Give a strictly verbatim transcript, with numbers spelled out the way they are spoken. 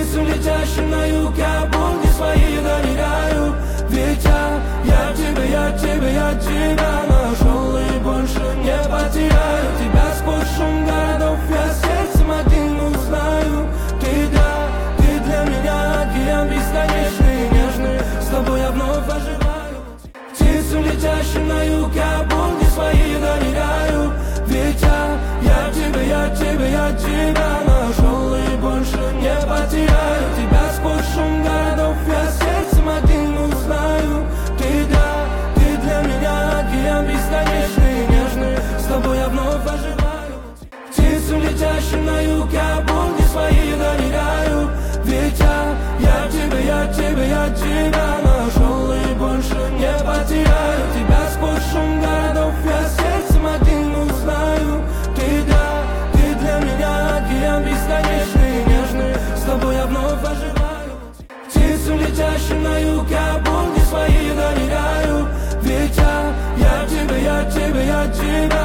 Птицам, летящим на юг, я будни свои доверяю. Ведь я, я тебя, я тебя, я тебя нашел и больше не потеряю. Тебя сквозь шум городов я сердцем один узнаю. Ты да, ты для меня океан бесконечный и нежный. С тобой я вновь оживаю. Птицам, летящим на юг, я будни свои доверяю. Ведь я, я тебя, я тебя, я тебя нашел и больше не потеряю. Тебя сквозь шум городов я сердцем один узнаю. Ты да, ты для меня океан бесконечный и нежный. С тобой я вновь оживаю. Птицам, летящим на юг, я будни свои доверяю. Ведь я, я тебя, я тебя, я тебя нашел и больше не потеряю. Тебя сквозь шум городов я сердцем один узнаю. Ты да, ты для меня океан бесконечный и нежный. С тобой я вновь оживаю. Птицам, летящим на юг, я будни свои доверяю. Ведь я, я тебя, я тебя, я тебя